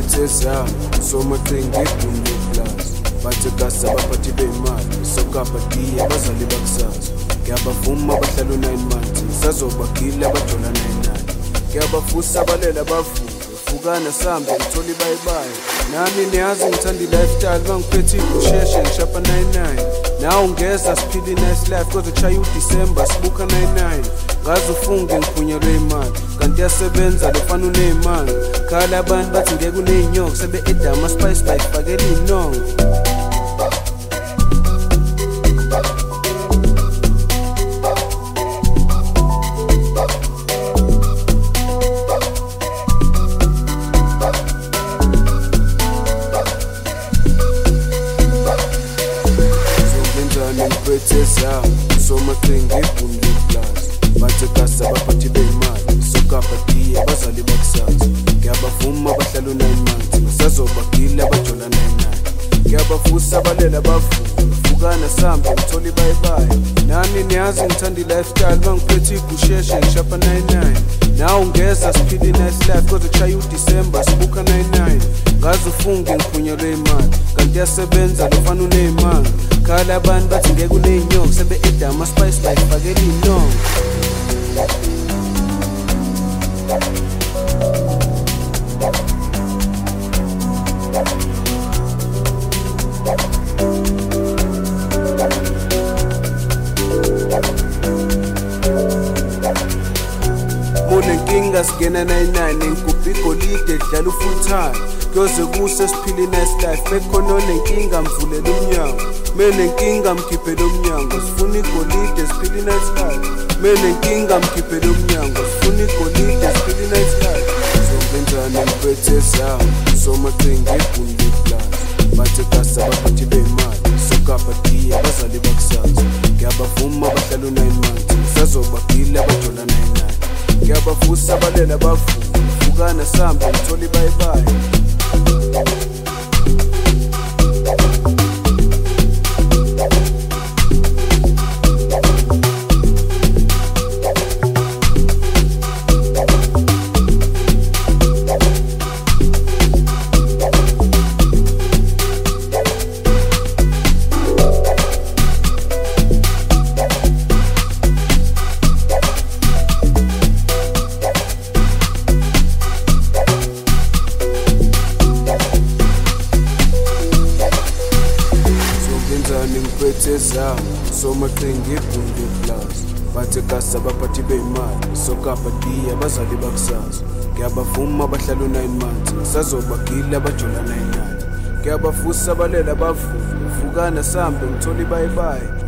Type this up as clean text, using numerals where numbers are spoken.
ngiphethe zami somaqhinga ebhungu plus bathe gasa abaphathi bemali sokabadiya abazali bakusasa ngiyabavuma abahlala 9 months sazobagila abajola 99 ngiyabafusa abalela bavuke fukana sambe ngitholi bayibayi nami niyazi ngithanda lifestyle bangiphethe ikusheshe ngishapa 99 now ngeza siphila nice life kodwa chaya uDecember sibuka 99 ngazi ufunge ngiphunyelwe imali kanti yasebenza lofana uneimali khala abantu bathi ngeke uneinyoka sebe edama spice bayifakela inongo ngiphethe zami somaqhinga ebhungu plus bathe gasa abaphathi bemali sokabadiya abazali bakusasa ngiyabavuma abahlala 9 months ngisazobagila abajola 99 ngiyabafusa abalela bavuke fukana sambe ngitholi bayibayi nami niyazi ngithanda lifestyle bangiphethe igusheshe ngishapa 99 now ngeza siphila nice life kodwa chaya uDecember sibuka 99 ngazi ufunge ngiphunyelwe imali kanti yasebenza lofana uneimali khala abantu bathi ngeke uneinyoka sebe edama spice bayifakela inongo Munenkinga sigena 99 ngikuphi igolide dlala full time kuze kuse siphila nice life bekhona nenkinga mvulela umnyango menenkinga mkhiphela umnyango sifuna igolide siphila nice life menenkinga mkhiphela umnyango sifuna igolide siphila nice life zongenjani ngiphethe zami somaqhinga ebhungu plus bathe gasa abaphathi bemali sokabadiya abazali bakusasa ngiyabavuma abahlala 9 months sazobagila abajola 99 ngiyabafusa abalela bavuke fukana sambe ngitholi bayibayi ngiphethe zami somaqhinga ebhungu plus bathe gasa abaphathi bemali sokabadiya abazali bakusasa ngiyabavuma abahlala 9 months ngisazobagila abajola 99 ngiyabafusa abalela bavuke fukana sambe ngitholi bayibayi